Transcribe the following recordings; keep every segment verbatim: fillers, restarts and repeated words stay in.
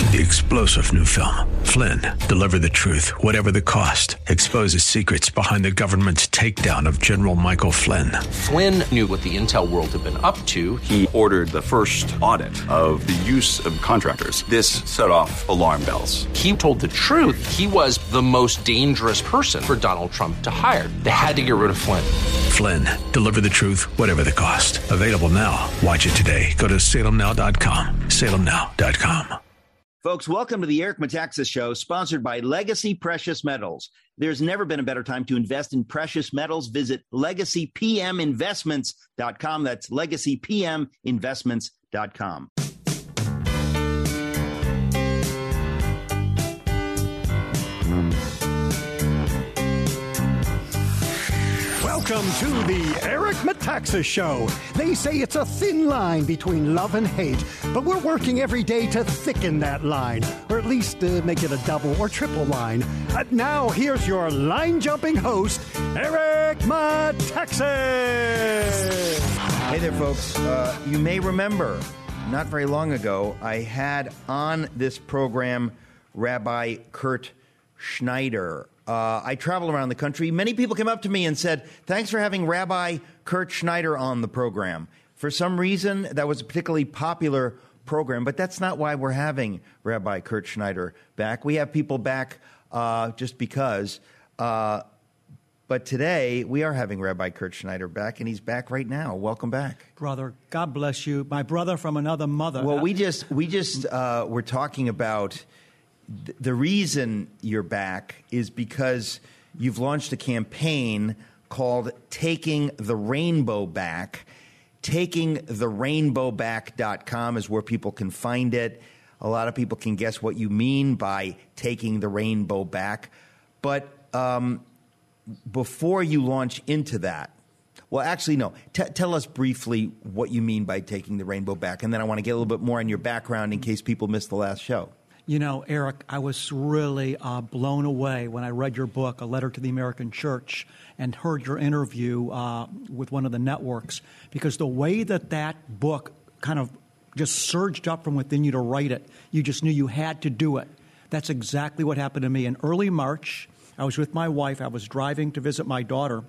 The explosive new film, Flynn, deliver the truth, whatever the cost, exposes secrets behind the government's takedown of General Michael Flynn. Flynn knew what the intel world had been up to. He ordered the first audit of the use of contractors. This set off alarm bells. He told the truth. He was the most dangerous person for Donald Trump to hire. They had to get rid of Flynn. Flynn, deliver the truth, whatever the cost. Available now. Watch it today. Go to salem now dot com. salem now dot com. Folks, welcome to the Eric Metaxas Show, sponsored by Legacy Precious Metals. There's never been a better time to invest in precious metals. Visit legacy p m investments dot com. That's legacy p m investments dot com. Welcome to the Eric Metaxas Show. They say it's a thin line between love and hate, but we're working every day to thicken that line, or at least uh, make it a double or triple line. Uh, now, here's your line-jumping host, Eric Metaxas. Hey there, folks. Uh, you may remember, not very long ago, I had on this program Rabbi Kurt Schneider. Uh, I travel around the country. Many people came up to me and said, thanks for having Rabbi Kurt Schneider on the program. For some reason, that was a particularly popular program, but that's not why we're having Rabbi Kurt Schneider back. We have people back uh, just because. Uh, but today, we are having Rabbi Kurt Schneider back, and he's back right now. Welcome back. Brother, God bless you. My brother from another mother. Well, we just, we just uh, were talking about... The reason you're back is because you've launched a campaign called Taking the Rainbow Back. taking the rainbow back dot com is where people can find it. A lot of people can guess what you mean by taking the rainbow back. But um, before you launch into that, well, actually, no. T- tell us briefly what you mean by taking the rainbow back, and then I want to get a little bit more on your background in case people missed the last show. You know, Eric, I was really uh, blown away when I read your book, A Letter to the American Church, and heard your interview uh, with one of the networks, because the way that that book kind of just surged up from within you to write it, you just knew you had to do it. That's exactly what happened to me. In early March, I was with my wife. I was driving to visit my daughter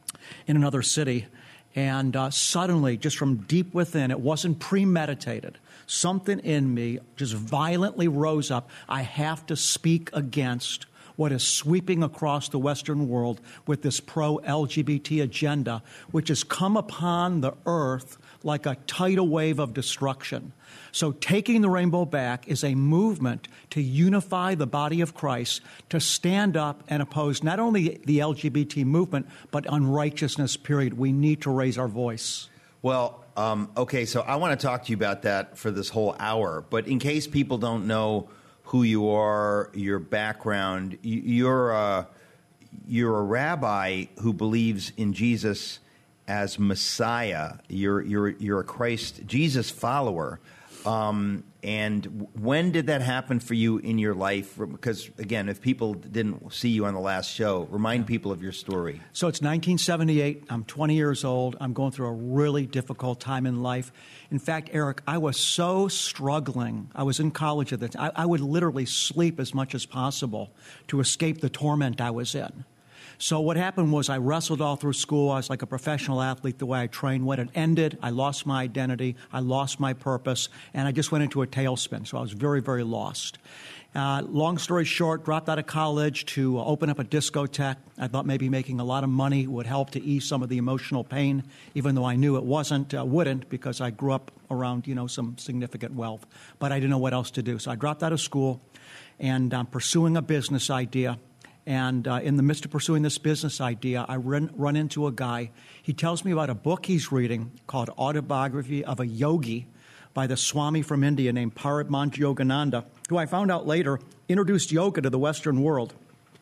in another city, and uh, suddenly, just from deep within, it wasn't premeditated. Something in me just violently rose up. I have to speak against what is sweeping across the Western world with this pro-L G B T agenda, which has come upon the earth like a tidal wave of destruction. So taking the rainbow back is a movement to unify the body of Christ, to stand up and oppose not only the L G B T movement, but unrighteousness, period. We need to raise our voice. Well, um, okay, so I want to talk to you about that for this whole hour. But in case people don't know who you are, your background, you're a, you're a rabbi who believes in Jesus as Messiah. You're you're you're a Christ Jesus follower. Um, and when did that happen for you in your life? Because, again, if people didn't see you on the last show, remind people of your story. So it's nineteen seventy-eight. I'm twenty years old. I'm going through a really difficult time in life. In fact, Eric, I was so struggling. I was in college at the time. I, I would literally sleep as much as possible to escape the torment I was in. So what happened was I wrestled all through school. I was like a professional athlete the way I trained. When it ended, I lost my identity. I lost my purpose. And I just went into a tailspin. So I was very, very lost. Uh, long story short, dropped out of college to open up a discotheque. I thought maybe making a lot of money would help to ease some of the emotional pain, even though I knew it wasn't, uh, wouldn't, because I grew up around, you know, some significant wealth. But I didn't know what else to do. So I dropped out of school and I'm pursuing a business idea. And uh, in the midst of pursuing this business idea, I run, run into a guy. He tells me about a book he's reading called Autobiography of a Yogi by the Swami from India named Paramahansa Yogananda, who I found out later introduced yoga to the Western world.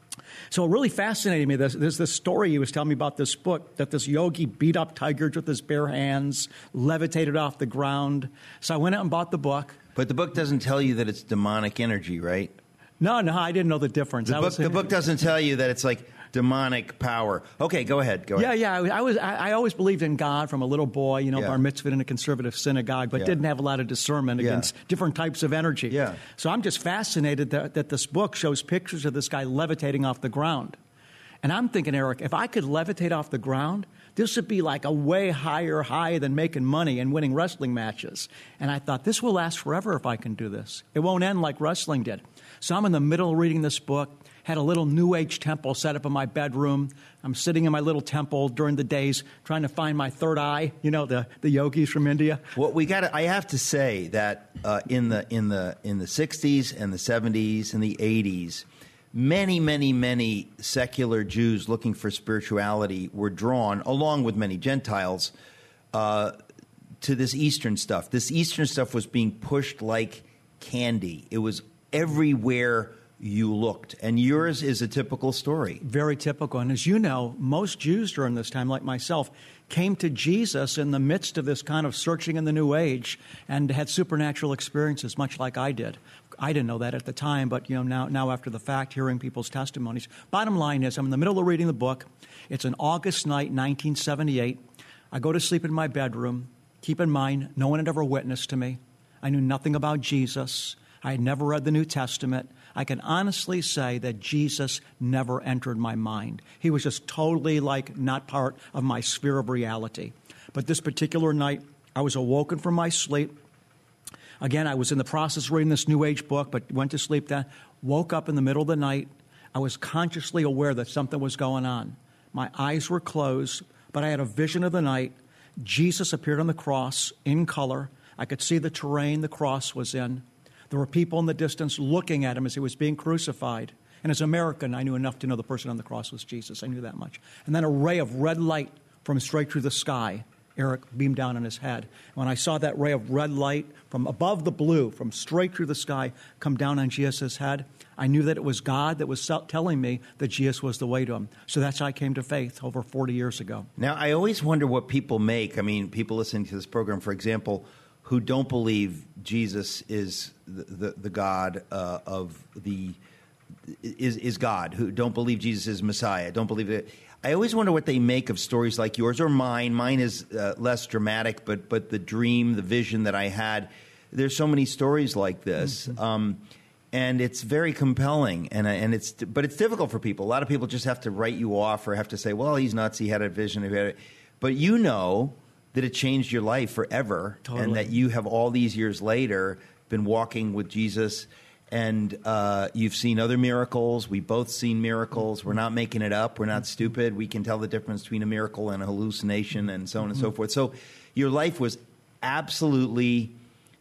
So it really fascinated me. There's, there's this story he was telling me about this book, that this yogi beat up tigers with his bare hands, levitated off the ground. So I went out and bought the book. But the book doesn't tell you that it's demonic energy, right? No, no, I didn't know the difference. The book, was, the book doesn't tell you that it's like demonic power. Okay, go ahead. Go Yeah, ahead. yeah. I, I was. I, I always believed in God from a little boy. You know, Yeah. bar mitzvah in a conservative synagogue, but Yeah. didn't have a lot of discernment Yeah. against different types of energy. Yeah. So I'm just fascinated that, that this book shows pictures of this guy levitating off the ground, and I'm thinking, Eric, if I could levitate off the ground, this would be like a way higher high than making money and winning wrestling matches. And I thought, this will last forever if I can do this. It won't end like wrestling did. So I'm in the middle of reading this book, had a little New Age temple set up in my bedroom. I'm sitting in my little temple during the days trying to find my third eye, you know, the, the yogis from India. Well, we got. I have to say that uh, in the in the in the sixties and the seventies and the eighties, many, many, many secular Jews looking for spirituality were drawn, along with many Gentiles, uh, to this Eastern stuff. This Eastern stuff was being pushed like candy. It was everywhere you looked. And yours is a typical story. Very typical. And as you know, most Jews during this time, like myself, came to Jesus in the midst of this kind of searching in the New Age and had supernatural experiences, much like I did. I didn't know that at the time, but you know now, now after the fact, hearing people's testimonies. Bottom line is, I'm in the middle of reading the book. It's an August night, nineteen seventy-eight. I go to sleep in my bedroom. Keep in mind, no one had ever witnessed to me. I knew nothing about Jesus. I had never read the New Testament. I can honestly say that Jesus never entered my mind. He was just totally like not part of my sphere of reality. But this particular night, I was awoken from my sleep. Again, I was in the process of reading this New Age book, but went to sleep then. Woke up in the middle of the night. I was consciously aware that something was going on. My eyes were closed, but I had a vision of the night. Jesus appeared on the cross in color. I could see the terrain the cross was in. There were people in the distance looking at him as he was being crucified. And as an American, I knew enough to know the person on the cross was Jesus. I knew that much. And then a ray of red light from straight through the sky, Eric, beamed down on his head. When I saw that ray of red light from above the blue, from straight through the sky, come down on Jesus' head, I knew that it was God that was telling me that Jesus was the way to him. So that's how I came to faith over forty years ago. Now, I always wonder what people make. I mean, people listening to this program, for example, who don't believe Jesus is the, the, the God uh, of the is is God, who don't believe Jesus is Messiah, don't believe it. I always wonder what they make of stories like yours or mine. Mine is uh, less dramatic, but but the dream, the vision that I had. There's so many stories like this, mm-hmm. um, and it's very compelling. And and it's but it's difficult for people. A lot of people just have to write you off or have to say, "Well, he's nuts. He had a vision." He had a, but you know that it changed your life forever, totally. And that you have all these years later been walking with Jesus. And uh, you've seen other miracles. We've both seen miracles. We're not making it up. We're not stupid. We can tell the difference between a miracle and a hallucination and so on and so forth. So your life was absolutely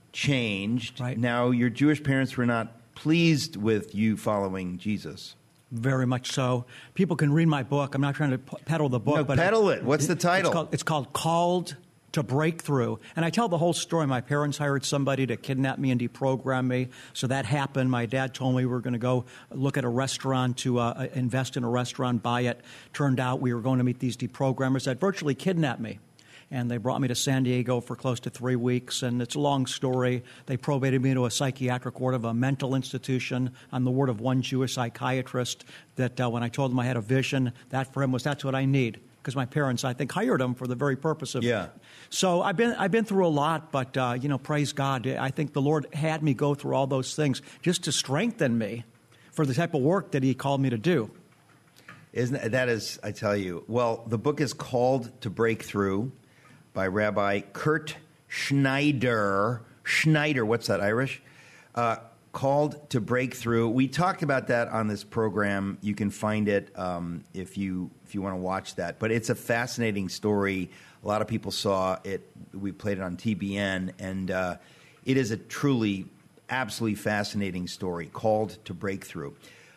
changed. Right. Now, your Jewish parents were not pleased with you following Jesus. Very much so. People can read my book. I'm not trying to peddle the book. No, but peddle it. What's the title? It's called, it's called Called to Breakthrough. And I tell the whole story. My parents hired somebody to kidnap me and deprogram me. So that happened. My dad told me we were going to go look at a restaurant to uh, invest in a restaurant, buy it. Turned out we were going to meet these deprogrammers that virtually kidnapped me. And they brought me to San Diego for close to three weeks. And it's a long story. They probated me into a psychiatric ward of a mental institution. I'm the word of one Jewish psychiatrist that uh, when I told him I had a vision, that for him was, that's what I need. Because my parents, I think, hired him for the very purpose of yeah. it. So I've been I've been through a lot, but, uh, you know, praise God. I think the Lord had me go through all those things just to strengthen me for the type of work that he called me to do. Isn't that is, I tell you. Well, the book is Called to Breakthrough by Rabbi Kurt Schneider. Schneider, what's that, Irish? Uh, Called to Breakthrough. We talked about that on this program. You can find it um, if you if you want to watch that. But it's a fascinating story. A lot of people saw it. We played it on T B N, and uh, it is a truly, absolutely fascinating story, Called to Breakthrough.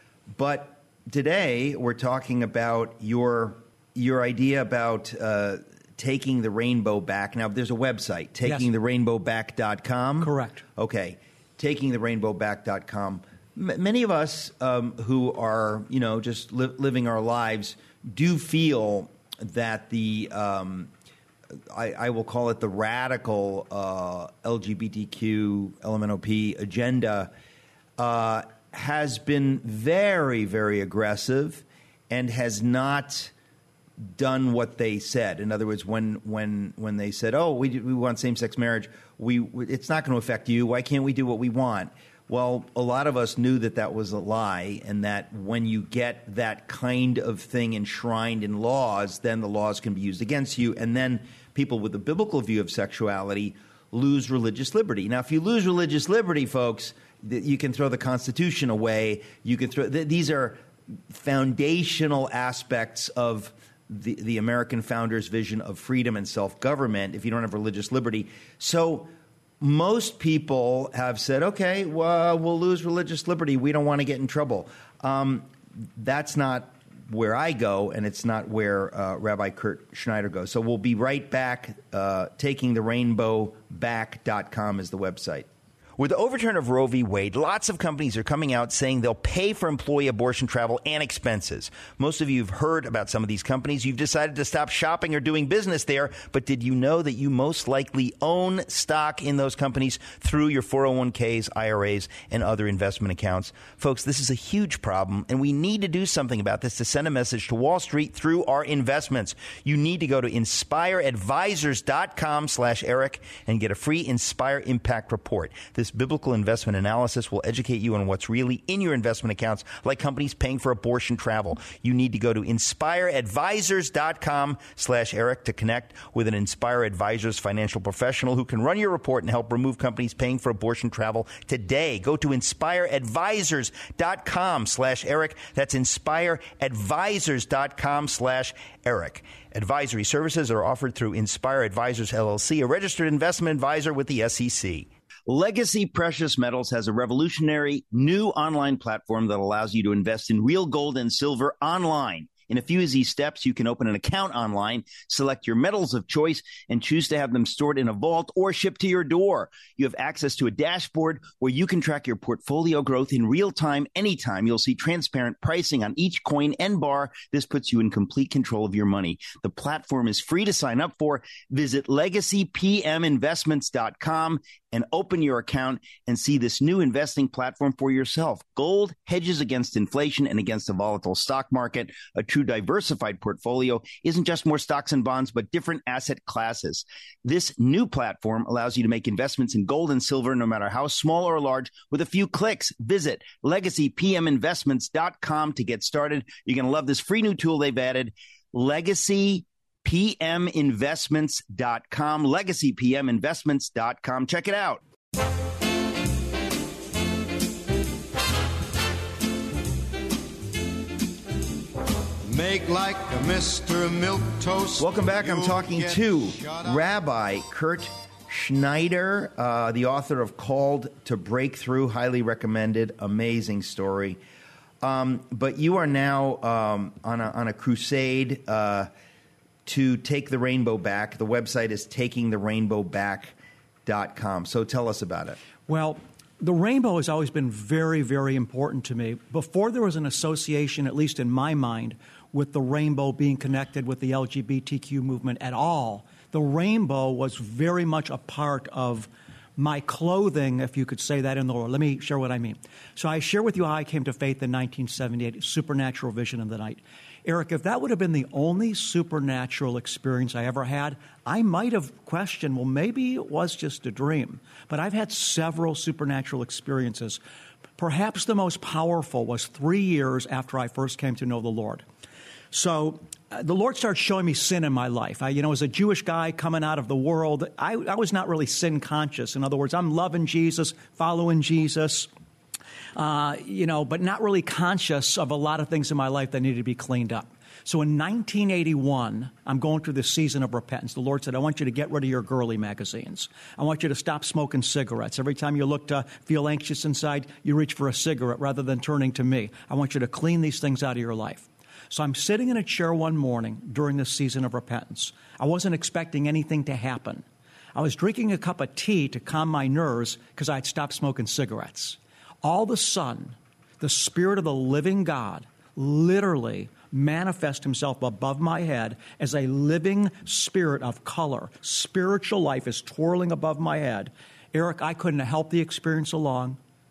But today we're talking about your your idea about uh, taking the rainbow back. Now, there's a website, taking the rainbow back dot com. Correct. Okay. taking the rainbow back dot com. M- many of us um, who are, you know, just li- living our lives do feel that the, um, I, I will call it the radical uh, L G B T Q, L M N O P agenda uh, has been very, very aggressive and has not done what they said. In other words, when when when they said, "Oh, we we want same-sex marriage," we it's not going to affect you. Why can't we do what we want? Well, a lot of us knew that that was a lie, and that when you get that kind of thing enshrined in laws, then the laws can be used against you, and then people with a biblical view of sexuality lose religious liberty. Now, if you lose religious liberty, folks, you can throw the Constitution away. You can throw th- these are foundational aspects of The, the American founders' vision of freedom and self-government if you don't have religious liberty. So most people have said, okay, well, we'll lose religious liberty. We don't want to get in trouble. Um, that's not where I go, and it's not where uh, Rabbi Kurt Schneider goes. So we'll be right back. Uh, taking the rainbow back dot com is the website. With the overturn of Roe v. Wade, lots of companies are coming out saying they'll pay for employee abortion travel and expenses. Most of you have heard about some of these companies. You've decided to stop shopping or doing business there, but did you know that you most likely own stock in those companies through your four oh one k's, I R As, and other investment accounts? Folks, this is a huge problem, and we need to do something about this to send a message to Wall Street through our investments. You need to go to inspireadvisors.com slash Eric and get a free Inspire Impact Report. This biblical investment analysis will educate you on what's really in your investment accounts, like companies paying for abortion travel. You need to go to inspireadvisors.com slash Eric to connect with an Inspire Advisors financial professional who can run your report and help remove companies paying for abortion travel today. Go to inspireadvisors.com slash Eric. That's inspireadvisors.com slash Eric. Advisory services are offered through Inspire Advisors, L L C, a registered investment advisor with the S E C. Legacy Precious Metals has a revolutionary new online platform that allows you to invest in real gold and silver online. In a few easy steps, you can open an account online, select your metals of choice, and choose to have them stored in a vault or shipped to your door. You have access to a dashboard where you can track your portfolio growth in real time, anytime. You'll see transparent pricing on each coin and bar. This puts you in complete control of your money. The platform is free to sign up for. Visit legacy p m investments dot com and open your account and see this new investing platform for yourself. Gold hedges against inflation and against a volatile stock market. A true diversified portfolio isn't just more stocks and bonds, but different asset classes. This new platform allows you to make investments in gold and silver, no matter how small or large, with a few clicks. Visit legacy p m investments dot com to get started. You're going to love this free new tool they've added, legacy p m investments dot com, legacy p m investments dot com. Check it out. Make like a Mister Milquetoast. Welcome back. I'm talking to Rabbi Kurt Schneider, uh, the author of Called to Breakthrough. Highly recommended. Amazing story. Um, but you are now um, on, a, on a crusade uh, to take the rainbow back. The website is taking the rainbow back dot com. So tell us about it. Well, the rainbow has always been very, very important to me. Before there was an association, at least in my mind, with the rainbow being connected with the L G B T Q movement at all, the rainbow was very much a part of my clothing, if you could say that in the Lord. Let me share what I mean. So I share with you how I came to faith in nineteen seventy-eight, supernatural vision of the night. Eric, if that would have been the only supernatural experience I ever had, I might have questioned, well, maybe it was just a dream. But I've had several supernatural experiences. Perhaps the most powerful was three years after I first came to know the Lord. So uh, the Lord started showing me sin in my life. I, you know, as a Jewish guy coming out of the world, I, I was not really sin conscious. In other words, I'm loving Jesus, following Jesus, uh, you know, but not really conscious of a lot of things in my life that needed to be cleaned up. So in nineteen eighty-one, I'm going through this season of repentance. The Lord said, I want you to get rid of your girly magazines. I want you to stop smoking cigarettes. Every time you look to feel anxious inside, you reach for a cigarette rather than turning to me. I want you to clean these things out of your life. So I'm sitting in a chair one morning during this season of repentance. I wasn't expecting anything to happen. I was drinking a cup of tea to calm my nerves because I had stopped smoking cigarettes. All of a sudden, the Spirit of the living God literally manifest himself above my head as a living spirit of color. Spiritual life is twirling above my head. Eric, I couldn't have helped the experience along.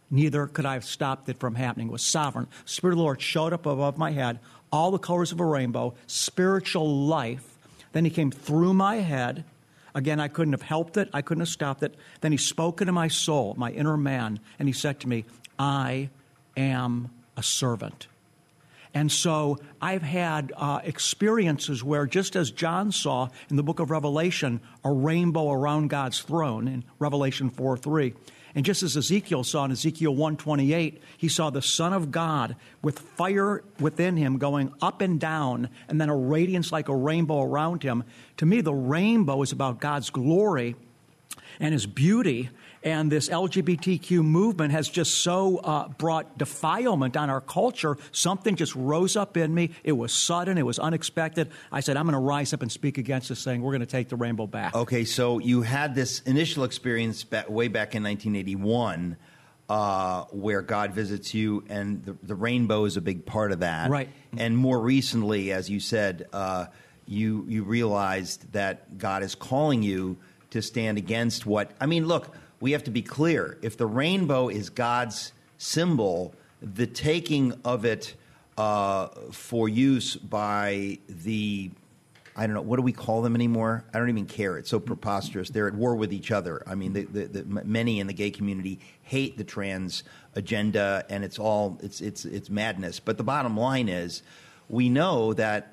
neither could I have stopped it from happening. It was sovereign. The Spirit of the Lord showed up above my head, all the colors of a rainbow, spiritual life. Then he came through my head. Again, I couldn't have helped it. I couldn't have stopped it. Then he spoke into my soul, my inner man, and he said to me, I am a servant. And so I've had uh, experiences where, just as John saw in the book of Revelation, a rainbow around God's throne in Revelation four three, and just as Ezekiel saw in Ezekiel one twenty-eight, he saw the Son of God with fire within him going up and down, and then a radiance like a rainbow around him. To me, the rainbow is about God's glory and his beauty. And this L G B T Q movement has just so uh, brought defilement on our culture. Something just rose up in me. It was sudden. It was unexpected. I said, I'm going to rise up and speak against this thing. We're going to take the rainbow back. Okay, so you had this initial experience back, way back in nineteen eighty-one uh, where God visits you, and the, the rainbow is a big part of that. Right. And more recently, as you said, uh, you, you realized that God is calling you to stand against what – I mean, look – we have to be clear. If the rainbow is God's symbol, the taking of it uh, for use by the, I don't know, what do we call them anymore? I don't even care. It's so preposterous. They're at war with each other. I mean, the, the, the, many in the gay community hate the trans agenda, and it's all it's it's it's madness. But the bottom line is, we know that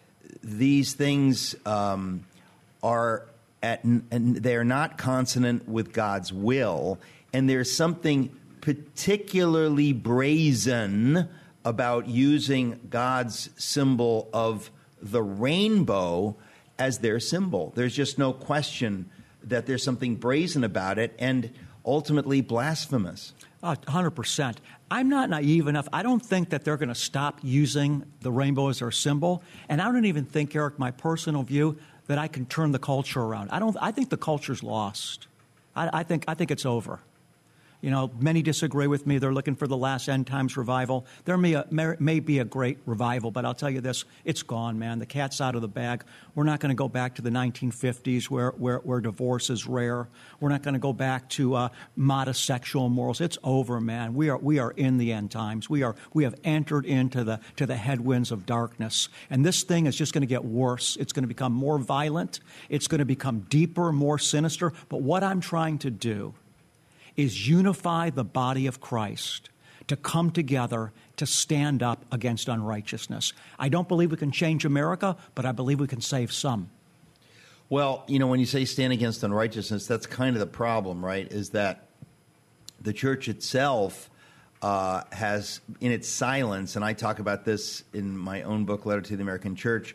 these things um, are. At, and they're not consonant with God's will, and there's something particularly brazen about using God's symbol of the rainbow as their symbol. There's just no question that there's something brazen about it and ultimately blasphemous. Uh, one hundred percent. I'm not naive enough. I don't think that they're going to stop using the rainbow as their symbol, and I don't even think, Eric, my personal view, that I can turn the culture around. I don't. I think the culture's lost. I, I think. I think it's over. You know, many disagree with me. They're looking for the last end times revival. There may, a, may, may be a great revival, but I'll tell you this: it's gone, man. The cat's out of the bag. We're not going to go back to the nineteen fifties where where, where divorce is rare. We're not going to go back to uh, modest sexual morals. It's over, man. We are we are in the end times. We are we have entered into the to the headwinds of darkness, and this thing is just going to get worse. It's going to become more violent. It's going to become deeper, more sinister. But what I'm trying to do is unify the body of Christ to come together to stand up against unrighteousness. I don't believe we can change America, but I believe we can save some. Well, you know, when you say stand against unrighteousness, that's kind of the problem, right, is that the church itself uh, has, in its silence, and I talk about this in my own book, Letter to the American Church,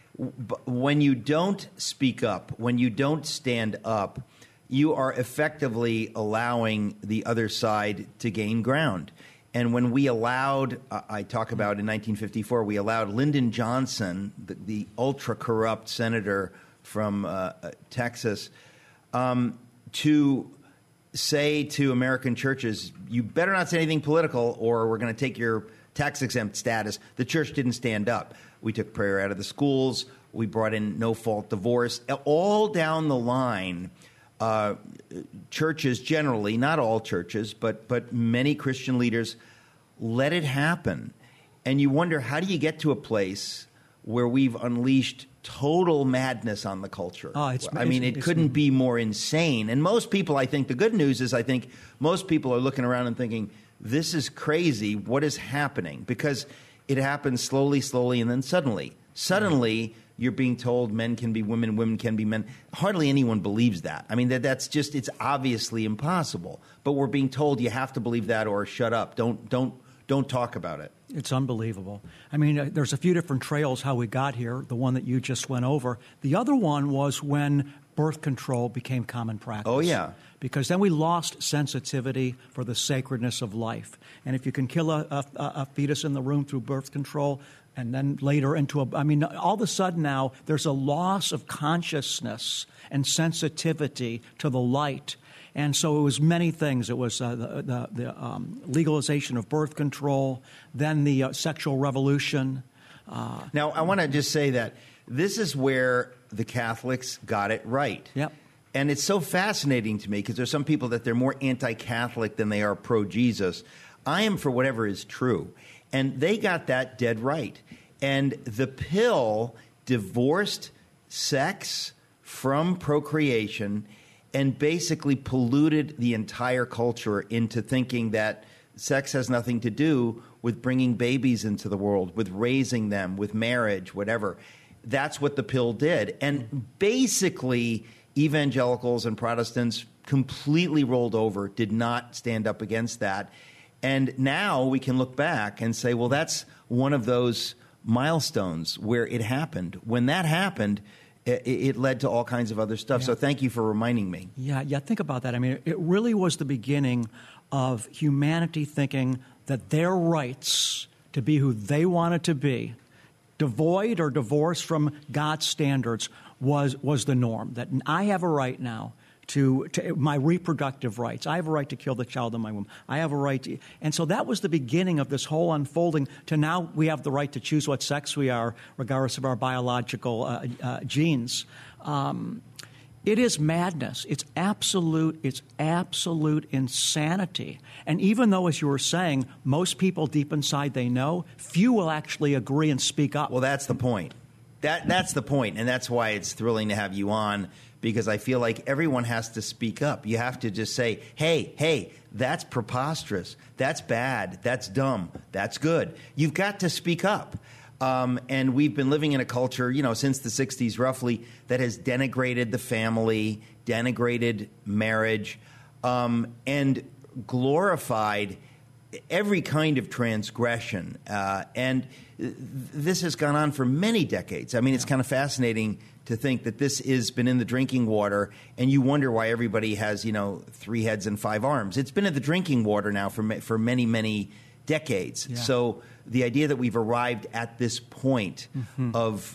when you don't speak up, when you don't stand up, you are effectively allowing the other side to gain ground. And when we allowed, uh, I talk about in nineteen fifty-four, we allowed Lyndon Johnson, the, the ultra-corrupt senator from uh, Texas, um, to say to American churches, you better not say anything political or we're going to take your tax-exempt status. The church didn't stand up. We took prayer out of the schools. We brought in no-fault divorce. All down the line, Uh, churches generally, not all churches, but but many Christian leaders let it happen. And you wonder, how do you get to a place where we've unleashed total madness on the culture? Oh, it's, I mean, it's, it couldn't be more insane. And most people, I think, the good news is I think most people are looking around and thinking, this is crazy. What is happening? Because it happens slowly, slowly, and then suddenly. Suddenly, you're being told men can be women, women can be men. Hardly anyone believes that. I mean, that that's just, it's obviously impossible. But we're being told you have to believe that or shut up. Don't, don't, don't talk about it. It's unbelievable. I mean, uh, there's a few different trails how we got here, the one that you just went over. The other one was when birth control became common practice. Oh, yeah. Because then we lost sensitivity for the sacredness of life. And if you can kill a, a, a fetus in the room through birth control, and then later into a, I mean, all of a sudden now there's a loss of consciousness and sensitivity to the light. And so it was many things. It was uh, the, the, the um, legalization of birth control, then the uh, sexual revolution. Uh, now, I want to just say that this is where the Catholics got it right. Yep. And it's so fascinating to me because there's some people that they're more anti-Catholic than they are pro-Jesus. I am for whatever is true. And they got that dead right. And the pill divorced sex from procreation and basically polluted the entire culture into thinking that sex has nothing to do with bringing babies into the world, with raising them, with marriage, whatever. That's what the pill did. And basically, evangelicals and Protestants completely rolled over, did not stand up against that. And now we can look back and say, well, that's one of those milestones where it happened. When that happened, it, it led to all kinds of other stuff. Yeah. So thank you for reminding me. Yeah, yeah, think about that. I mean, it really was the beginning of humanity thinking that their rights to be who they wanted to be, devoid or divorced from God's standards, was was the norm. That I have a right now to, to my reproductive rights. I have a right to kill the child in my womb. I have a right to... And so that was the beginning of this whole unfolding to now we have the right to choose what sex we are, regardless of our biological uh, uh, genes. Um, it is madness. It's absolute, it's absolute insanity. And even though, as you were saying, most people deep inside they know, few will actually agree and speak up. Well, that's the point. That That's the point, and that's why it's thrilling to have you on, because I feel like everyone has to speak up. You have to just say, hey, hey, that's preposterous. That's bad. That's dumb. That's good. You've got to speak up. Um, and we've been living in a culture, you know, since the sixties roughly, that has denigrated the family, denigrated marriage, um, and glorified every kind of transgression. Uh, and this has gone on for many decades. I mean, it's kind of fascinating to think that this has been in the drinking water, and you wonder why everybody has, you know, three heads and five arms. It's been in the drinking water now for for many, many decades. Yeah. So the idea that we've arrived at this point mm-hmm. of,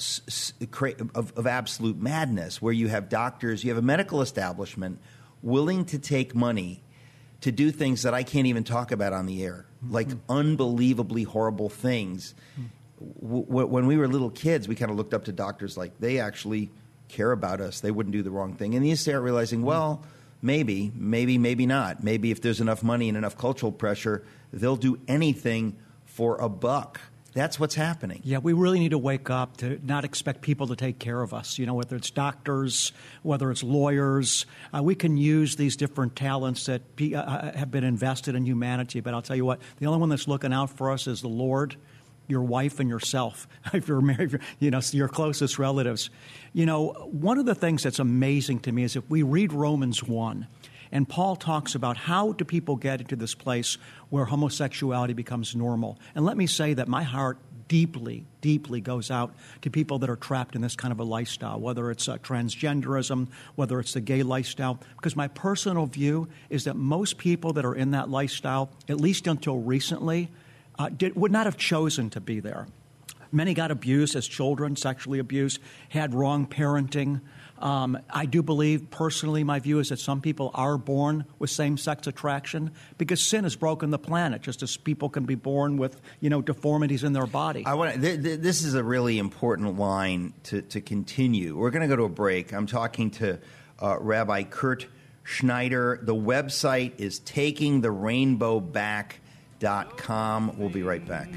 of of absolute madness, where you have doctors, you have a medical establishment willing to take money to do things that I can't even talk about on the air, mm-hmm. like unbelievably horrible things. Mm-hmm. W- when we were little kids, we kind of looked up to doctors like they actually care about us. They wouldn't do the wrong thing. And then you start realizing, well, maybe, maybe, maybe not. Maybe if there's enough money and enough cultural pressure, they'll do anything for a buck. That's what's happening. Yeah, we really need to wake up to not expect people to take care of us. You know, whether it's doctors, whether it's lawyers, uh, we can use these different talents that be, uh, have been invested in humanity. But I'll tell you what, the only one that's looking out for us is the Lord, your wife, and yourself. If you're married, if you're, you know, your closest relatives. You know, one of the things that's amazing to me is if we read Romans one, and Paul talks about how do people get into this place where homosexuality becomes normal. And let me say that my heart deeply, deeply goes out to people that are trapped in this kind of a lifestyle, whether it's uh, transgenderism, whether it's the gay lifestyle. Because my personal view is that most people that are in that lifestyle, at least until recently, uh, did, would not have chosen to be there. Many got abused as children, sexually abused, had wrong parenting. Um, I do believe, personally, my view is that some people are born with same-sex attraction because sin has broken the planet, just as people can be born with, you know, deformities in their body. I want th- th- this is a really important line to, to continue. We're going to go to a break. I'm talking to uh, Rabbi Kurt Schneider. The website is taking the rainbow back dot com. We'll be right back.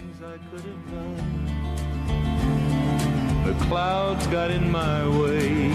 The clouds got in my way.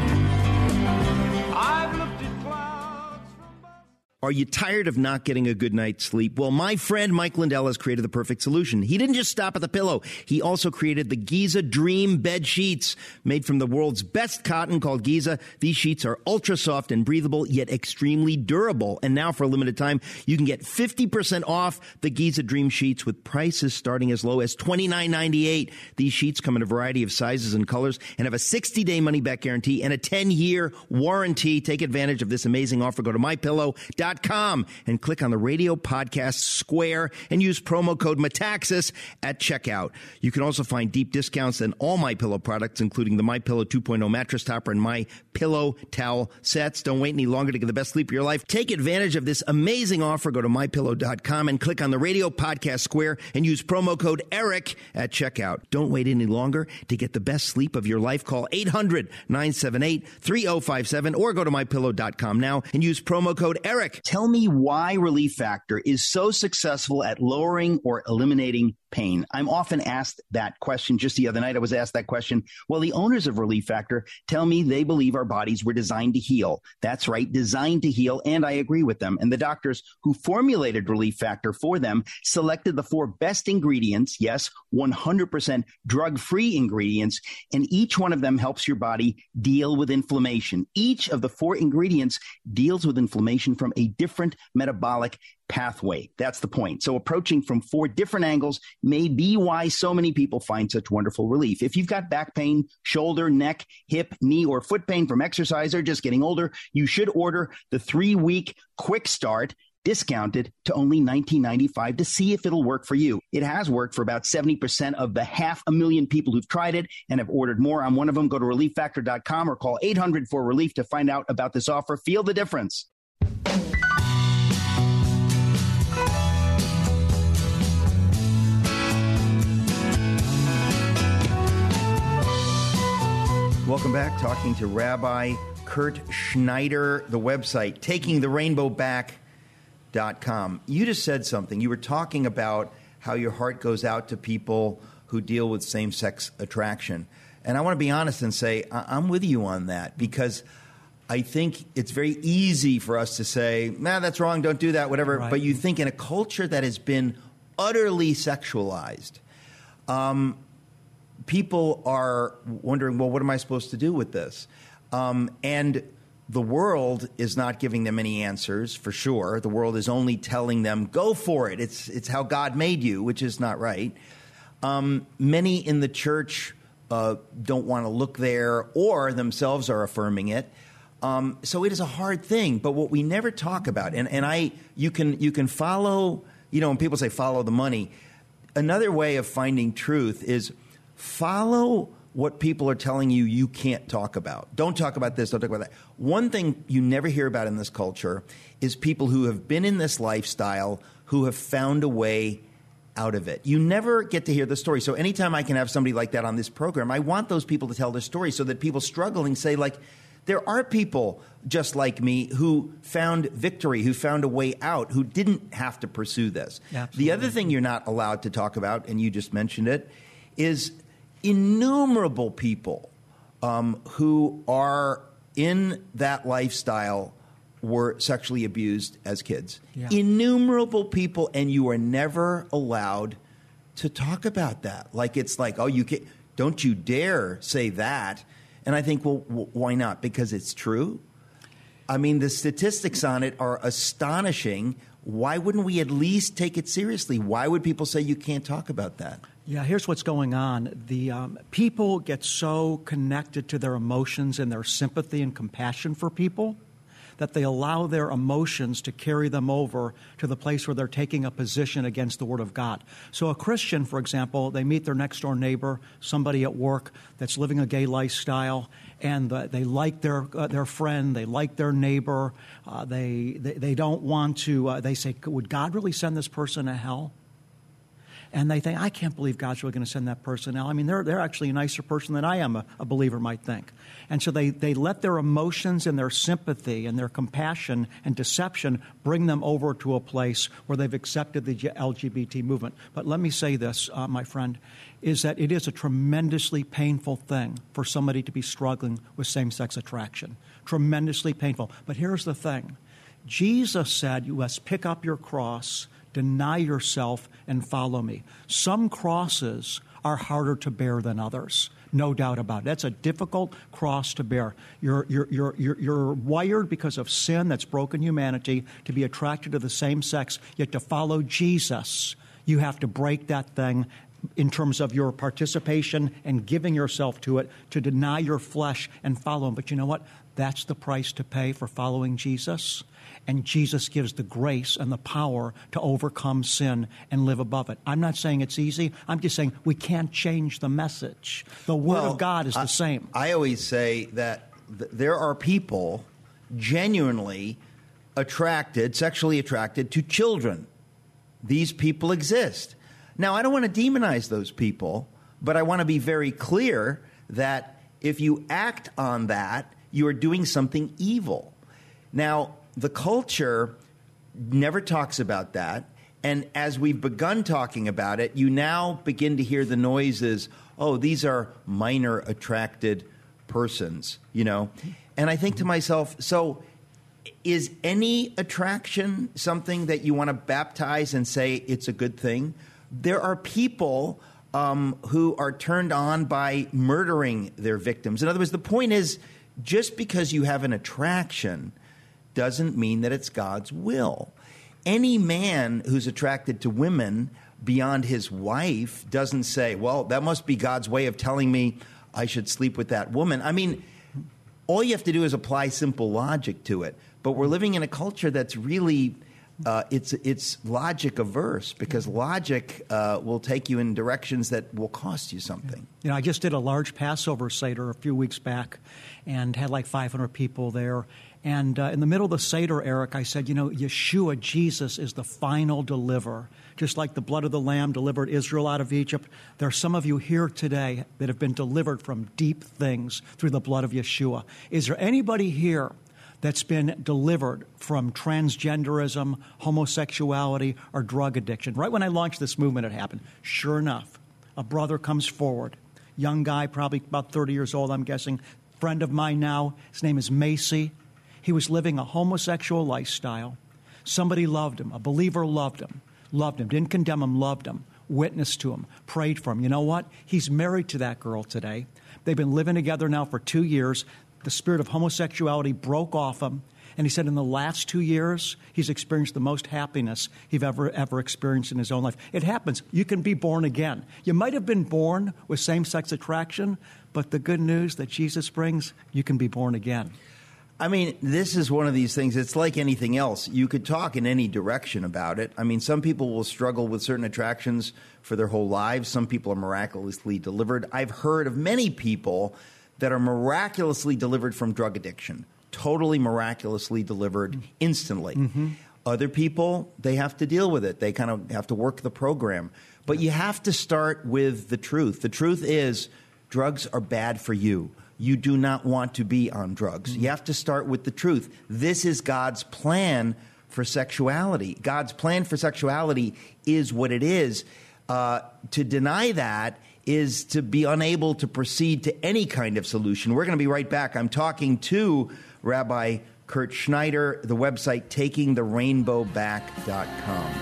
I've looked at clouds from... Are you tired of not getting a good night's sleep? Well, my friend Mike Lindell has created the perfect solution. He didn't just stop at the pillow. He also created the Giza Dream Bed Sheets, made from the world's best cotton called Giza. These sheets are ultra soft and breathable, yet extremely durable. And now, for a limited time, you can get fifty percent off the Giza Dream Sheets with prices starting as low as twenty-nine ninety-eight. These sheets come in a variety of sizes and colors and have a sixty-day money-back guarantee and a ten-year warranty. Take advantage of this amazing offer. Go to my pillow dot dot com and click on the Radio Podcast Square and use promo code Metaxas at checkout. You can also find deep discounts on all MyPillow products, including the MyPillow two point oh mattress topper and MyPillow towel sets. Don't wait any longer to get the best sleep of your life. Take advantage of this amazing offer. Go to my pillow dot com and click on the Radio Podcast Square and use promo code ERIC at checkout. Don't wait any longer to get the best sleep of your life. Call eight hundred, nine seven eight, three oh five seven or go to my pillow dot com now and use promo code ERIC. Tell me why Relief Factor is so successful at lowering or eliminating pain. I'm often asked that question. Just the other night, I was asked that question. Well, the owners of Relief Factor tell me they believe our bodies were designed to heal. That's right, designed to heal, and I agree with them. And the doctors who formulated Relief Factor for them selected the four best ingredients, yes, one hundred percent drug-free ingredients, and each one of them helps your body deal with inflammation. Each of the four ingredients deals with inflammation from a different metabolic pathway. That's the point. So approaching from four different angles may be why so many people find such wonderful relief. If you've got back pain, shoulder, neck, hip, knee, or foot pain from exercise or just getting older, you should order the three-week quick start discounted to only nineteen ninety-five to see if it'll work for you. It has worked for about seventy percent of the half a million people who've tried it and have ordered more. I'm one of them. Go to relief factor dot com or call eight hundred four relief to find out about this offer. Feel the difference. Welcome back. Talking to Rabbi Kurt Schneider, the website, taking the rainbow back dot com. You just said something. You were talking about how your heart goes out to people who deal with same-sex attraction. And I want to be honest and say I- I'm with you on that, because I think it's very easy for us to say, nah, that's wrong, don't do that, whatever. Right. But you think in a culture that has been utterly sexualized, um, people are wondering, well, what am I supposed to do with this? Um, and the world is not giving them any answers, for sure. The world is only telling them, go for it. It's it's how God made you, which is not right. Um, many in the church uh, don't want to look there or themselves are affirming it. Um, so it is a hard thing. But what we never talk about, and, and I, you can you can follow, you know, when people say follow the money, another way of finding truth is follow what people are telling you you can't talk about. Don't talk about this, don't talk about that. One thing you never hear about in this culture is people who have been in this lifestyle who have found a way out of it. You never get to hear the story. So anytime I can have somebody like that on this program, I want those people to tell their story so that people struggling say, like, there are people just like me who found victory, who found a way out, who didn't have to pursue this. Absolutely. The other thing you're not allowed to talk about, and you just mentioned it, is innumerable people um, who are in that lifestyle were sexually abused as kids. Yeah. Innumerable people, and you are never allowed to talk about that. Like, it's like, oh, you can't, don't you dare say that. And I think, well, w- why not? Because it's true. I mean, the statistics on it are astonishing. Why wouldn't we at least take it seriously? Why would people say you can't talk about that? Yeah, here's what's going on. The um, people get so connected to their emotions and their sympathy and compassion for people that they allow their emotions to carry them over to the place where they're taking a position against the Word of God. So a Christian, for example, they meet their next-door neighbor, somebody at work that's living a gay lifestyle, and uh, they like their uh, their friend, they like their neighbor, uh, they, they they don't want to, uh, they say, would God really send this person to hell? And they think, I can't believe God's really going to send that person out. I mean, they're, they're actually a nicer person than I am, a, a believer might think. And so they, they let their emotions and their sympathy and their compassion and deception bring them over to a place where they've accepted the L G B T movement. But let me say this, uh, my friend, is that it is a tremendously painful thing for somebody to be struggling with same-sex attraction. Tremendously painful. But here's the thing. Jesus said you must pick up your cross, deny yourself, and follow me. Some crosses are harder to bear than others, no doubt about it. That's a difficult cross to bear. You're, you're, you're, you're, you're wired because of sin that's broken humanity to be attracted to the same sex, yet to follow Jesus, you have to break that thing in terms of your participation and giving yourself to it, to deny your flesh and follow him. But you know what? That's the price to pay for following Jesus. And Jesus gives the grace and the power to overcome sin and live above it. I'm not saying it's easy. I'm just saying we can't change the message. The Word well, of God is I, the same. I always say that th- there are people genuinely attracted, sexually attracted to children. These people exist. Now, I don't want to demonize those people, but I want to be very clear that if you act on that, you are doing something evil. Now, the culture never talks about that. And as we've begun talking about it, you now begin to hear the noises, oh, these are minor attracted persons, you know. And I think to myself, so is any attraction something that you want to baptize and say it's a good thing? There are people um, who are turned on by murdering their victims. In other words, the point is, just because you have an attraction doesn't mean that it's God's will. Any man who's attracted to women beyond his wife doesn't say, well, that must be God's way of telling me I should sleep with that woman. I mean, all you have to do is apply simple logic to it. But we're living in a culture that's really, uh, it's it's logic averse, because logic uh, will take you in directions that will cost you something. You know, I just did a large Passover Seder a few weeks back and had like five hundred people there. And uh, in the middle of the Seder, Eric, I said, you know, Yeshua, Jesus, is the final deliverer. Just like the blood of the Lamb delivered Israel out of Egypt, there are some of you here today that have been delivered from deep things through the blood of Yeshua. Is there anybody here that's been delivered from transgenderism, homosexuality, or drug addiction? Right when I launched this movement, it happened. Sure enough, a brother comes forward, young guy, probably about thirty years old, I'm guessing, friend of mine now. His name is Macy. He was living a homosexual lifestyle. Somebody loved him. A believer loved him, loved him, didn't condemn him, loved him, witnessed to him, prayed for him. You know what? He's married to that girl today. They've been living together now for two years. The spirit of homosexuality broke off him. And he said in the last two years, he's experienced the most happiness he's ever, ever experienced in his own life. It happens. You can be born again. You might have been born with same-sex attraction, but the good news that Jesus brings, you can be born again. I mean, this is one of these things. It's like anything else. You could talk in any direction about it. I mean, some people will struggle with certain attractions for their whole lives. Some people are miraculously delivered. I've heard of many people that are miraculously delivered from drug addiction, totally miraculously delivered instantly. Mm-hmm. Other people, they have to deal with it. They kind of have to work the program. But you have to start with the truth. The truth is drugs are bad for you. You do not want to be on drugs. Mm-hmm. You have to start with the truth. This is God's plan for sexuality. God's plan for sexuality is what it is. Uh, to deny that is to be unable to proceed to any kind of solution. We're going to be right back. I'm talking to Rabbi Kurt Schneider, the website taking the rainbow back dot com.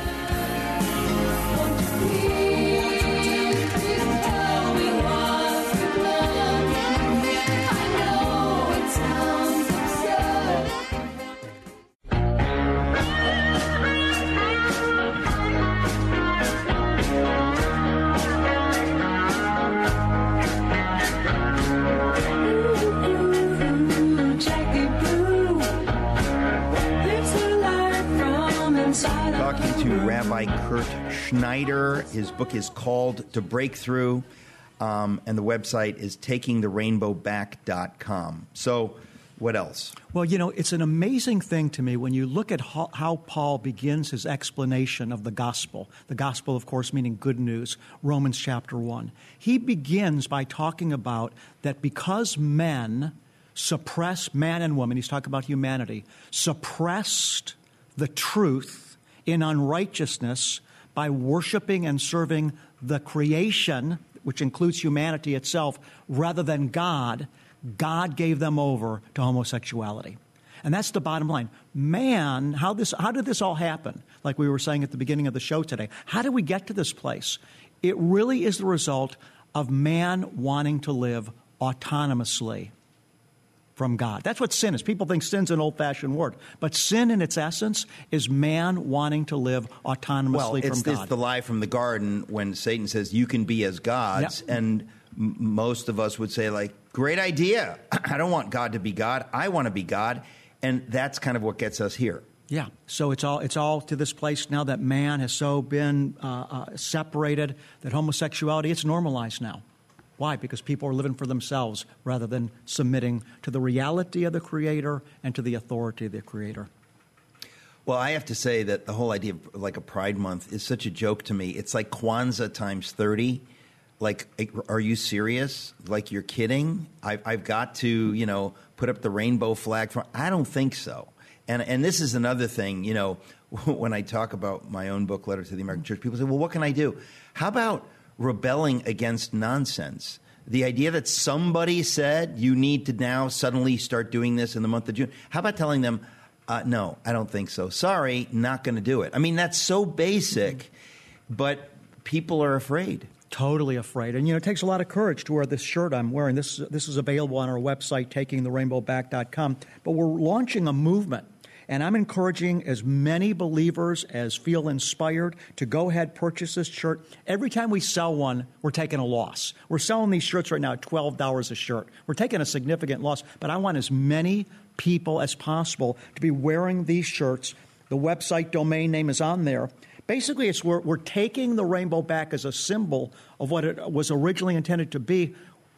Rabbi Kurt Schneider. His book is called To Break Through, um, and the website is taking the rainbow back dot com. So what else? Well, you know, it's an amazing thing to me when you look at how, how Paul begins his explanation of the gospel. The gospel, of course, meaning good news, Romans chapter one. He begins by talking about that because men suppress, man and woman, he's talking about humanity, suppressed the truth in unrighteousness by worshiping and serving the creation, which includes humanity itself, rather than God, God gave them over to homosexuality. And that's the bottom line. Man, how this, how did this all happen? Like we were saying at the beginning of the show today. How did we get to this place? It really is the result of man wanting to live autonomously. from God. That's what sin is. People think sin's an old-fashioned word. But sin in its essence is man wanting to live autonomously well, it's from this, God. the lie from the garden when Satan says you can be as gods. Yep. And m- most of us would say, like, great idea. I don't want God to be God. I want to be God. And that's kind of what gets us here. Yeah, so it's all it's all to this place now that man has so been uh, uh, separated that homosexuality, it's normalized now. Why? Because people are living for themselves rather than submitting to the reality of the Creator and to the authority of the Creator. Well, I have to say that the whole idea of like a Pride Month is such a joke to me. It's like Kwanzaa times thirty. Like, are you serious? Like, you're kidding? I've, I've got to, you know, put up the rainbow flag. For, I don't think so. And and this is another thing, you know, when I talk about my own book, Letter to the American Church, people say, well, what can I do? How about rebelling against nonsense? The idea that somebody said you need to now suddenly start doing this in the month of June. How about telling them, uh, no, I don't think so. Sorry, not going to do it. I mean, that's so basic, but people are afraid. Totally afraid. And, you know, it takes a lot of courage to wear this shirt I'm wearing. This, this is available on our website, taking the rainbow back dot com. But we're launching a movement. And I'm encouraging as many believers as feel inspired to go ahead, purchase this shirt. Every time we sell one, we're taking a loss. We're selling these shirts right now at twelve dollars a shirt. We're taking a significant loss, but I want as many people as possible to be wearing these shirts. The website domain name is on there. Basically, it's we're, we're taking the rainbow back as a symbol of what it was originally intended to be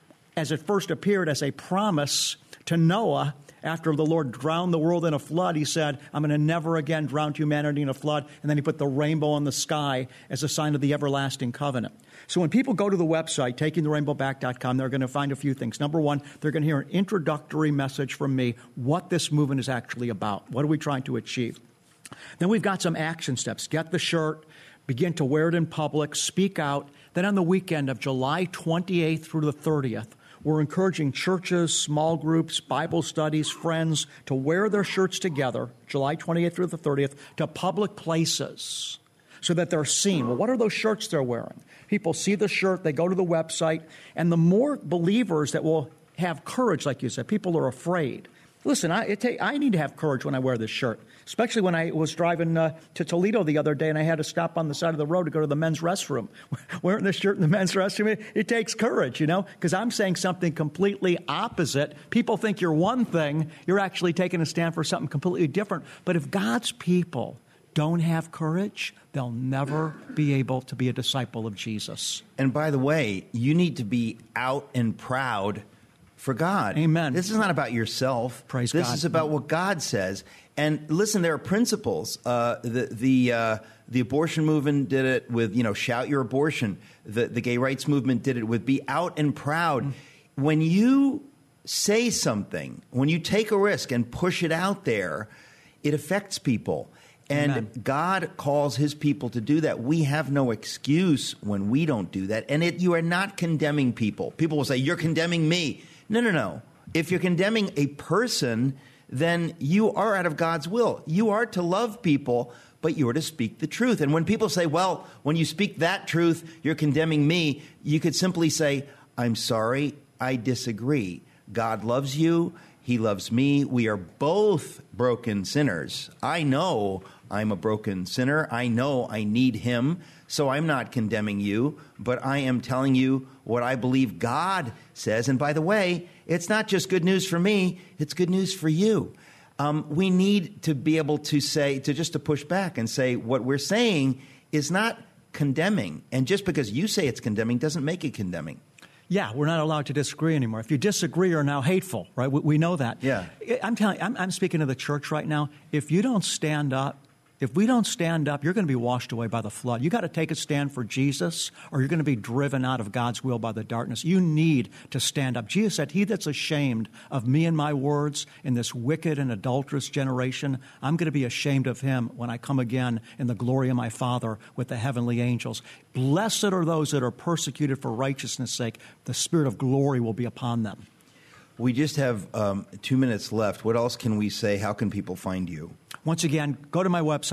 as it first appeared as a promise to Noah. After the Lord drowned the world in a flood, he said, I'm going to never again drown humanity in a flood. And then he put the rainbow in the sky as a sign of the everlasting covenant. So when people go to the website, taking the rainbow back dot com, they're going to find a few things. Number one, they're going to hear an introductory message from me, what this movement is actually about. What are we trying to achieve? Then we've got some action steps. Get the shirt, begin to wear it in public, speak out. Then on the weekend of July twenty-eighth through the thirtieth, we're encouraging churches, small groups, Bible studies, friends to wear their shirts together, July twenty-eighth through the thirtieth, to public places so that they're seen. Well, what are those shirts they're wearing? People see the shirt, they go to the website, and the more believers that will have courage, like you said, people are afraid. Listen, I, it take, I need to have courage when I wear this shirt, especially when I was driving uh, to Toledo the other day and I had to stop on the side of the road to go to the men's restroom. Wearing this shirt in the men's restroom, it, it takes courage, you know, because I'm saying something completely opposite. People think you're one thing. You're actually taking a stand for something completely different. But if God's people don't have courage, they'll never be able to be a disciple of Jesus. And by the way, you need to be out and proud for God. Amen. This is not about yourself. Praise this God. This is about what God says. And listen, there are principles. Uh, the the uh, the abortion movement did it with, you know, shout your abortion. The the gay rights movement did it with be out and proud. Mm. When you say something, when you take a risk and push it out there, it affects people. And Amen. God calls his people to do that. We have no excuse when we don't do that. And it, you are not condemning people. People will say, you're condemning me. No, no, no. If you're condemning a person, then you are out of God's will. You are to love people, but you are to speak the truth. And when people say, well, when you speak that truth, you're condemning me, you could simply say, I'm sorry, I disagree. God loves you. He loves me. We are both broken sinners. I know I'm a broken sinner. I know I need him. So I'm not condemning you, but I am telling you what I believe God says. And by the way, it's not just good news for me. It's good news for you. Um, we need to be able to say, to just to push back and say what we're saying is not condemning. And just because you say it's condemning doesn't make it condemning. Yeah, we're not allowed to disagree anymore. If you disagree, you're now hateful, right? We, we know that. Yeah. I'm telling you, I'm, I'm speaking to the church right now. If you don't stand up, if we don't stand up, you're going to be washed away by the flood. You got to take a stand for Jesus, or you're going to be driven out of God's will by the darkness. You need to stand up. Jesus said, he that's ashamed of me and my words in this wicked and adulterous generation, I'm going to be ashamed of him when I come again in the glory of my Father with the heavenly angels. Blessed are those that are persecuted for righteousness' sake. The Spirit of glory will be upon them. We just have um, two minutes left. What else can we say? How can people find you? Once again, go to my website,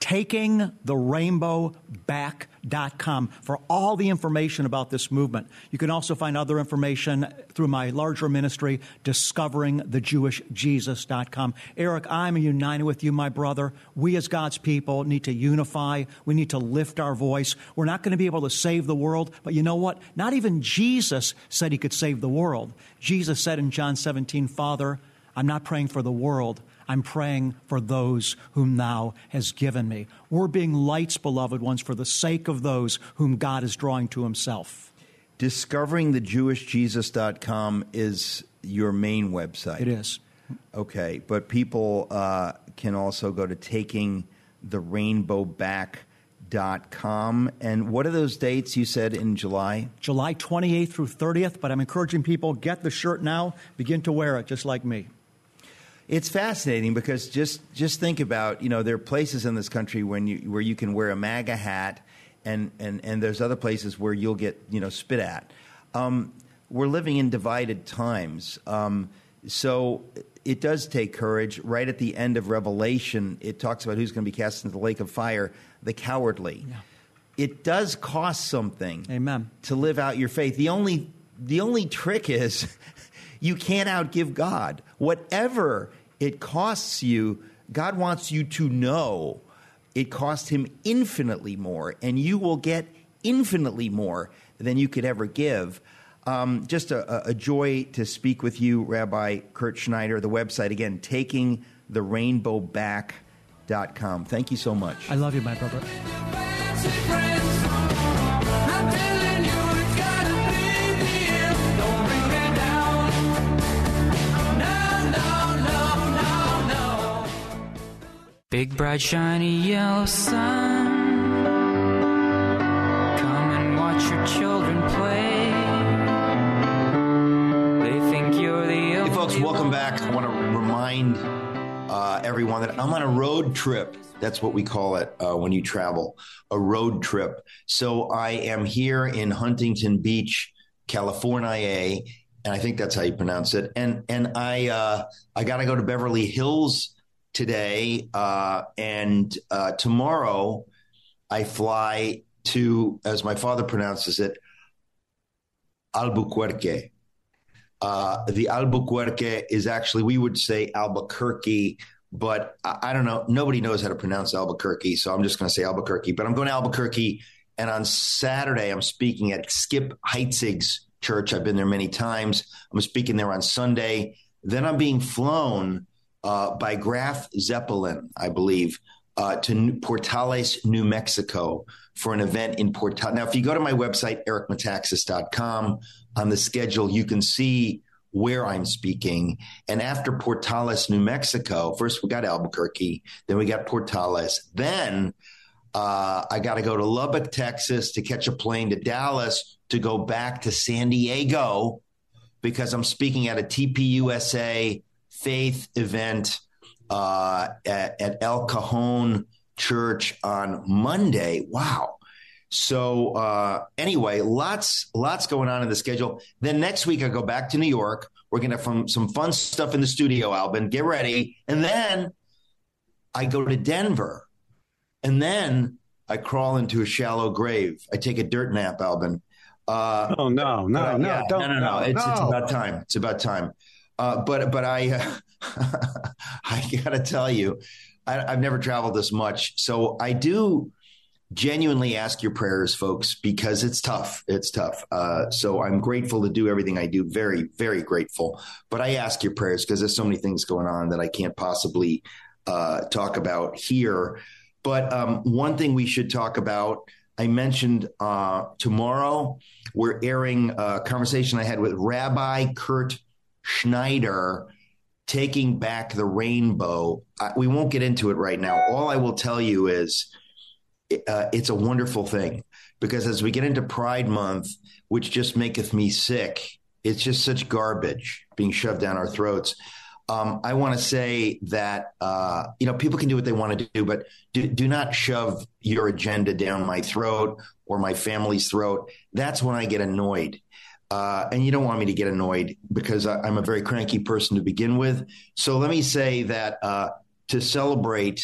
taking the rainbow back dot com for all the information about this movement. You can also find other information through my larger ministry, discovering the jewish jesus dot com. Eric, I'm united with you, my brother. We as God's people need to unify. We need to lift our voice. We're not going to be able to save the world, but you know what? Not even Jesus said he could save the world. Jesus said in John seventeen, Father, I'm not praying for the world. I'm praying for those whom thou hast given me. We're being lights, beloved ones, for the sake of those whom God is drawing to himself. discovering the jewish jesus dot com is your main website. It is. Okay, but people uh, can also go to taking the rainbow back dot com. And what are those dates you said in July? July twenty-eighth through thirtieth, but I'm encouraging people, get the shirt now, begin to wear it just like me. It's fascinating because just, just think about, you know, there are places in this country when you, where you can wear a MAGA hat, and, and, and there's other places where you'll get, you know, spit at. Um, we're living in divided times. Um, so it does take courage. Right at the end of Revelation, it talks about who's going to be cast into the lake of fire, the cowardly. Yeah. It does cost something. Amen. To live out your faith. The only, the only trick is you can't outgive God. Whatever it costs you, God wants you to know it cost him infinitely more, and you will get infinitely more than you could ever give. Um, just a, a joy to speak with you, Rabbi Kurt Schneider. The website, again, taking the rainbow back dot com. Thank you so much. I love you, my brother. Big, bright, shiny yellow sun. Come and watch your children play. They think you're the Hey, folks, welcome back. I want to remind uh, everyone that I'm on a road trip. That's what we call it uh, when you travel, a road trip. So I am here in Huntington Beach, California, and I think that's how you pronounce it. And and I uh, I got to go to Beverly Hills today, uh, and uh, tomorrow I fly to, as my father pronounces it, Albuquerque. Uh, the Albuquerque is actually, we would say Albuquerque, but I, I don't know. Nobody knows how to pronounce Albuquerque, so I'm just going to say Albuquerque. But I'm going to Albuquerque, and on Saturday I'm speaking at Skip Heitzig's church. I've been there many times. I'm speaking there on Sunday. Then I'm being flown Uh, by Graf Zeppelin, I believe, uh, to New- Portales, New Mexico for an event in Portales. Now, if you go to my website, eric metaxas dot com, on the schedule, you can see where I'm speaking. And after Portales, New Mexico, first we got Albuquerque, then we got Portales. Then uh, I got to go to Lubbock, Texas to catch a plane to Dallas to go back to San Diego because I'm speaking at a T P U S A faith event uh, at, at El Cajon Church on Monday. Wow. So uh, anyway, lots, lots going on in the schedule. Then next week I go back to New York. We're going to have some, some fun stuff in the studio, Albin. Get ready. And then I go to Denver. And then I crawl into a shallow grave. I take a dirt nap, Albin. Uh, oh, no, no, uh, no, yeah, don't, no, no, no. no, It's, no. it's about time. It's about time. Uh, but but I uh, I got to tell you, I, I've never traveled this much. So I do genuinely ask your prayers, folks, because it's tough. It's tough. Uh, so I'm grateful to do everything I do. Very, very grateful. But I ask your prayers because there's so many things going on that I can't possibly uh, talk about here. But um, one thing we should talk about, I mentioned uh, tomorrow, we're airing a conversation I had with Rabbi Kurt Schneider, taking back the rainbow. I, we won't get into it right now. All I will tell you is uh, it's a wonderful thing because as we get into Pride Month, which just maketh me sick, it's just such garbage being shoved down our throats. Um, I want to say that, uh, you know, people can do what they want to do, but do, do not shove your agenda down my throat or my family's throat. That's when I get annoyed. Uh, and you don't want me to get annoyed because I, I'm a very cranky person to begin with. So let me say that uh, to celebrate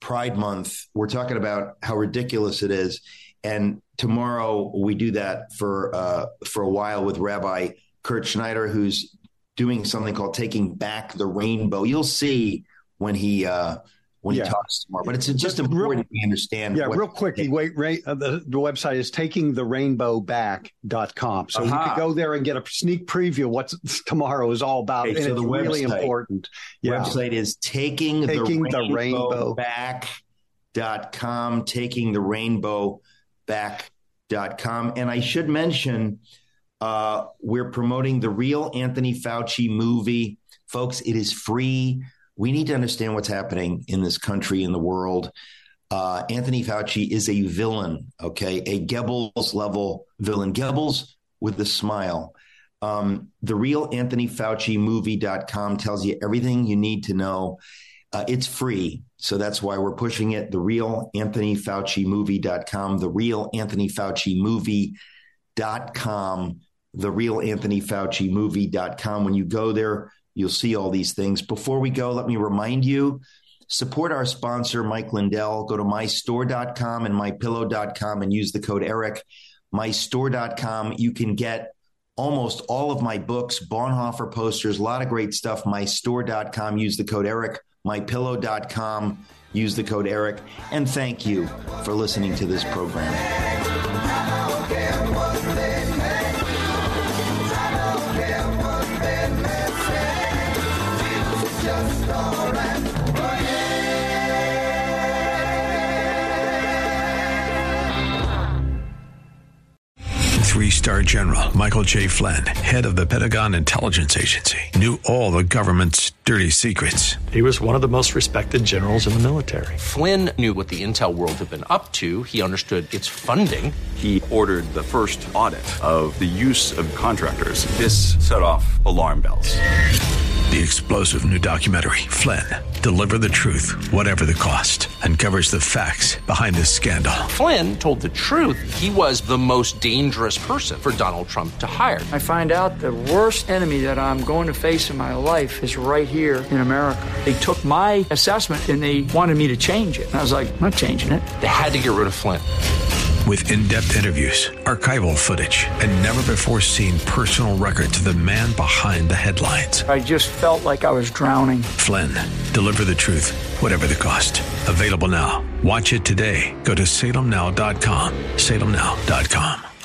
Pride Month. We're talking about how ridiculous it is. And tomorrow we do that for uh, for a while with Rabbi Kurt Schneider, who's doing something called Taking Back the Rainbow. You'll see when he uh, when Yeah. he talks tomorrow. But it's just important we understand. Yeah, what- real quickly, wait, Ray, uh, the, the website is taking the rainbow back dot com. So you Aha. could go there and get a sneak preview of what tomorrow is all about. Okay, and so it's the really website- important. Yeah. Website is taking, Taking the the rainbow, rainbow. back dot com, taking the rainbow back dot com. And I should mention, uh, we're promoting the Real Anthony Fauci movie. Folks, it is free. We need to understand what's happening in this country, in the world. Uh, Anthony Fauci is a villain, okay? A Goebbels level villain. Goebbels with a smile. Um, the real Anthony Fauci movie dot com tells you everything you need to know. Uh, it's free. So that's why we're pushing it. The real Anthony Fauci movie dot com, the real Anthony Fauci movie dot com, the real Anthony Fauci movie dot com. When you go there, you'll see all these things. Before we go, let me remind you, support our sponsor, Mike Lindell. Go to my store dot com and my pillow dot com and use the code Eric. my store dot com. You can get almost all of my books, Bonhoeffer posters, a lot of great stuff. my store dot com. Use the code Eric. my pillow dot com. Use the code Eric. And thank you for listening to this program. Three-star General Michael J. Flynn, head of the Pentagon Intelligence Agency, knew all the government's dirty secrets. He was one of the most respected generals in the military. Flynn knew what the intel world had been up to. He understood its funding. He ordered the first audit of the use of contractors. This set off alarm bells. The explosive new documentary, Flynn, Deliver the Truth, Whatever the Cost, uncovers the facts behind this scandal. Flynn told the truth. He was the most dangerous person for Donald Trump to hire. I find out the worst enemy that I'm going to face in my life is right here in America. They took my assessment and they wanted me to change it. And I was like, I'm not changing it. They had to get rid of Flynn. With in-depth interviews, archival footage, and never-before-seen personal records of the man behind the headlines. I just felt like I was drowning. Flynn, Deliver the Truth, Whatever the Cost. Available now. Watch it today. Go to salem now dot com. salem now dot com.